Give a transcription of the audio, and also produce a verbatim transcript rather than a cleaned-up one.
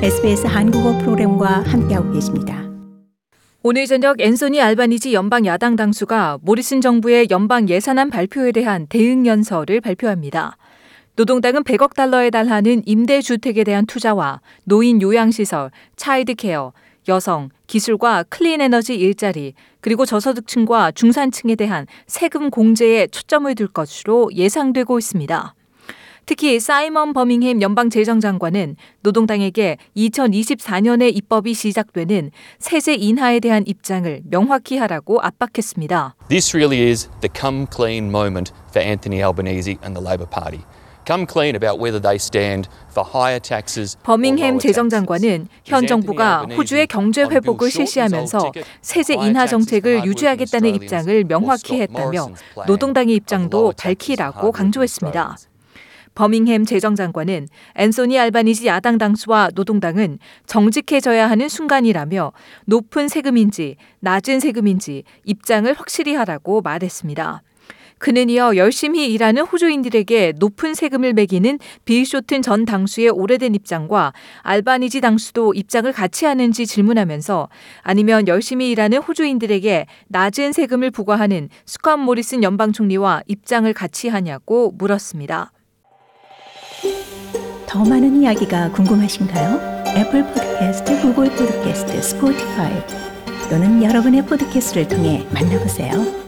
에스비에스 한국어 프로그램과 함께하고 계십니다. 오늘 저녁 앤소니 알바니지 연방 야당 당수가 모리슨 정부의 연방 예산안 발표에 대한 대응 연설을 발표합니다. 노동당은 백억 달러에 달하는 임대주택에 대한 투자와 노인 요양시설, 차일드케어, 여성, 기술과 클린 에너지 일자리, 그리고 저소득층과 중산층에 대한 세금 공제에 초점을 둘 것으로 예상되고 있습니다. 특히 사이먼 버밍햄 연방재정장관은 노동당에게 이천이십사 년에 입법이 시작되는 세제 인하에 대한 입장을 명확히 하라고 압박했습니다. This really is the come clean moment for Anthony Albanese and the Labor Party. Come clean about whether they stand for higher taxes. 버밍햄 재정장관은 현 정부가 호주의 경제 회복을 실시하면서 세제 인하 정책을 유지하겠다는 입장을 명확히 했다며 노동당의 입장도 밝히라고 강조했습니다. 버밍햄 재정장관은 앤소니 알바니지 야당 당수와 노동당은 정직해져야 하는 순간이라며 높은 세금인지 낮은 세금인지 입장을 확실히 하라고 말했습니다. 그는 이어 열심히 일하는 호주인들에게 높은 세금을 매기는 빌 쇼튼 전 당수의 오래된 입장과 알바니지 당수도 입장을 같이 하는지 질문하면서 아니면 열심히 일하는 호주인들에게 낮은 세금을 부과하는 스콧 모리슨 연방 총리와 입장을 같이 하냐고 물었습니다. 더 많은 이야기가 궁금하신가요? 애플 팟캐스트, 구글 팟캐스트, 스포티파이 또는 여러분의 팟캐스트를 통해 만나보세요.